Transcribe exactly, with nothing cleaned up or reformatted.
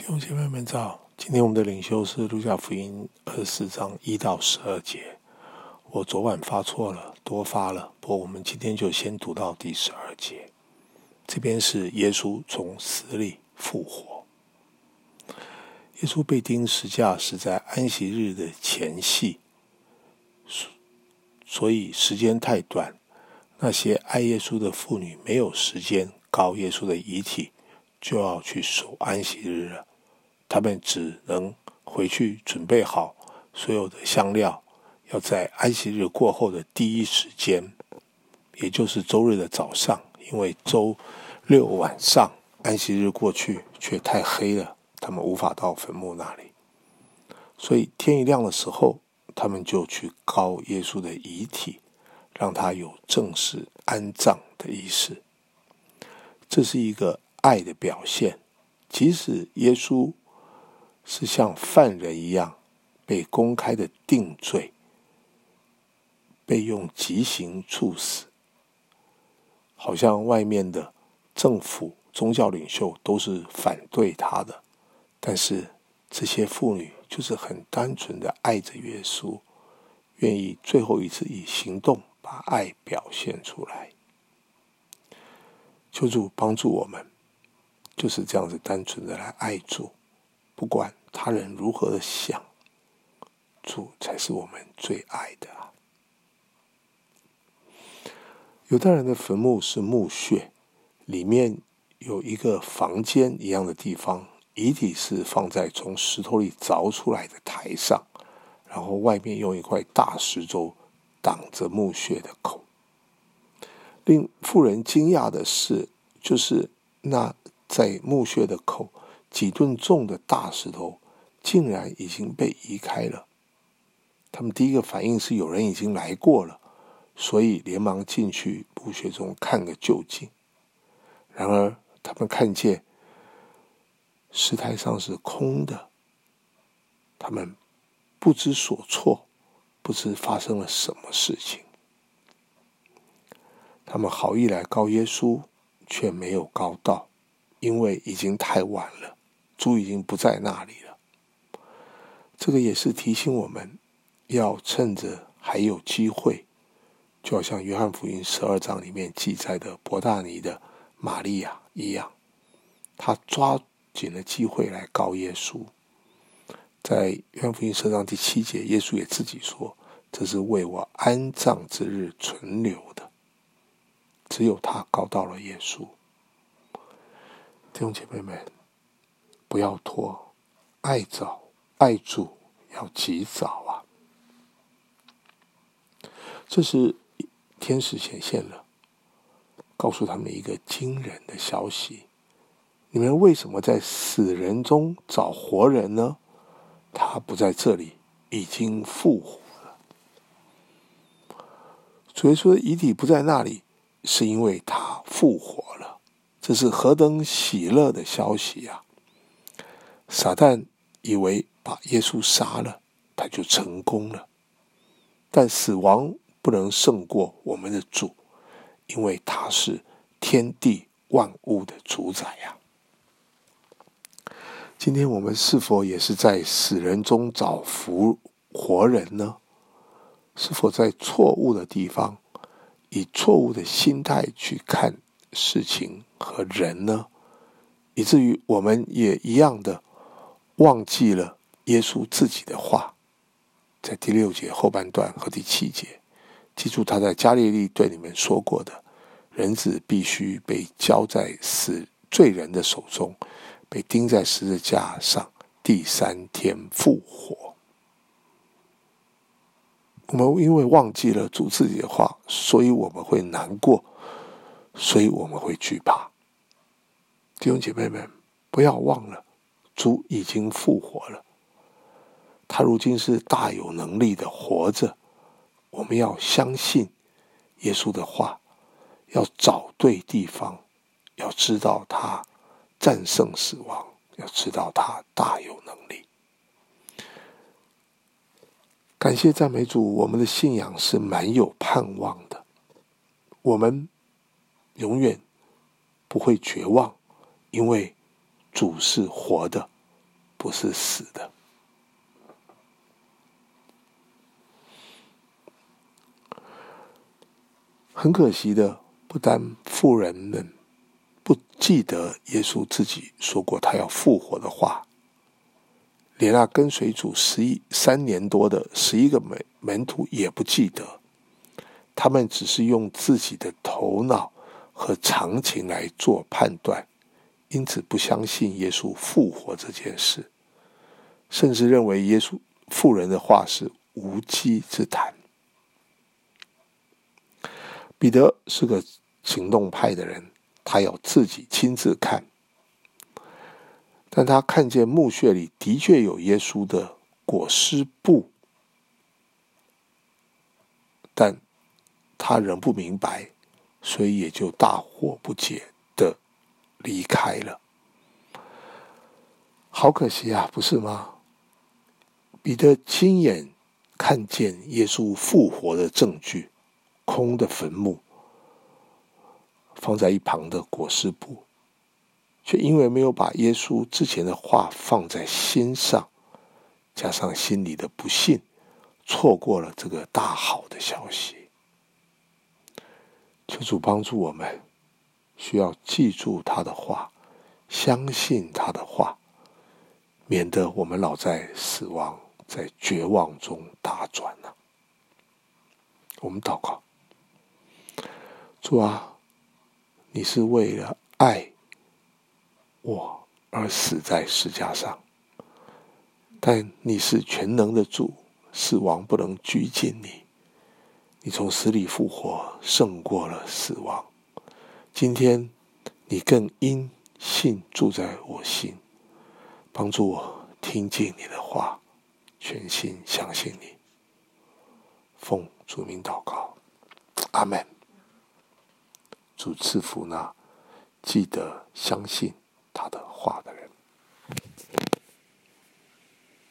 弟兄姐妹们早，今天我们的领袖是路加福音二十四章一到十二节。我昨晚发错了，多发了，不过我们今天就先读到第十二节。这边是耶稣从死里复活。耶稣被钉十架是在安息日的前夕，所以时间太短，那些爱耶稣的妇女没有时间膏耶稣的遗体，就要去守安息日了。他们只能回去准备好所有的香料，要在安息日过后的第一时间，也就是周日的早上，因为周六晚上安息日过去却太黑了，他们无法到坟墓那里，所以天一亮的时候，他们就去膏耶稣的遗体，让他有正式安葬的仪式。这是一个爱的表现，即使耶稣是像犯人一样被公开的定罪，被用极刑处死，好像外面的政府宗教领袖都是反对他的，但是这些妇女就是很单纯的爱着耶稣，愿意最后一次以行动把爱表现出来。求主帮助我们，就是这样子单纯的来爱主，不管他人如何的想，主才是我们最爱的啊。犹太人的坟墓是墓穴，里面有一个房间一样的地方，遗体是放在从石头里凿出来的台上，然后外面用一块大石头挡着墓穴的口。令妇人惊讶的是，就是那在墓穴的口几吨重的大石头竟然已经被移开了。他们第一个反应是有人已经来过了，所以连忙进去墓穴中看个究竟。然而他们看见石台上是空的，他们不知所措，不知发生了什么事情。他们好意来告耶稣，却没有告到，因为已经太晚了，主已经不在那里了。这个也是提醒我们，要趁着还有机会，就好像约翰福音十二章里面记载的伯大尼的玛利亚一样，他抓紧了机会来告耶稣。在约翰福音十二章第七节，耶稣也自己说，这是为我安葬之日存留的。只有他告到了耶稣。弟兄姐妹们，不要拖，爱早爱主要及早啊！这时天使显现了，告诉他们一个惊人的消息：你们为什么在死人中找活人呢？他不在这里，已经复活了。主耶稣的遗体不在那里，是因为他复活了，这是何等喜乐的消息啊！撒旦以为把耶稣杀了，他就成功了，但死亡不能胜过我们的主，因为他是天地万物的主宰啊！今天我们是否也是在死人中找复活人呢？是否在错误的地方以错误的心态去看事情和人呢？以至于我们也一样的忘记了耶稣自己的话，在第六节后半段和第七节，记住他在加利利对你们说过的，人子必须被交在死罪人的手中，被钉在十字架上，第三天复活。我们因为忘记了主自己的话，所以我们会难过，所以我们会惧怕。弟兄姐妹们，不要忘了，主已经复活了，他如今是大有能力的活着。我们要相信耶稣的话，要找对地方，要知道他战胜死亡，要知道他大有能力。感谢赞美主，我们的信仰是蛮有盼望的，我们永远不会绝望，因为主是活的， 不是死的。很可惜的，不但妇人们不记得耶稣自己说过他要复活的话，连那跟随主十一三年多的十一个门门徒也不记得，他们只是用自己的头脑和常情来做判断，因此不相信耶稣复活这件事，甚至认为耶稣妇人的话是无稽之谈。彼得是个行动派的人，他要自己亲自看，但他看见墓穴里的确有耶稣的裹尸布，但他仍不明白，所以也就大惑不解的离开了。好可惜啊，不是吗？彼得亲眼看见耶稣复活的证据，空的坟墓，放在一旁的裹尸布，却因为没有把耶稣之前的话放在心上，加上心里的不信，错过了这个大好的消息。求主帮助我们，需要记住他的话，相信他的话，免得我们老在死亡在绝望中打转了。我们祷告，主啊，你是为了爱我而死在十架上，但你是全能的主，死亡不能拘禁你，你从死里复活，胜过了死亡。今天你更因信住在我心，帮助我听进你的话，全心相信你。奉主名祷告，阿们。主赐福那记得相信他的话的人。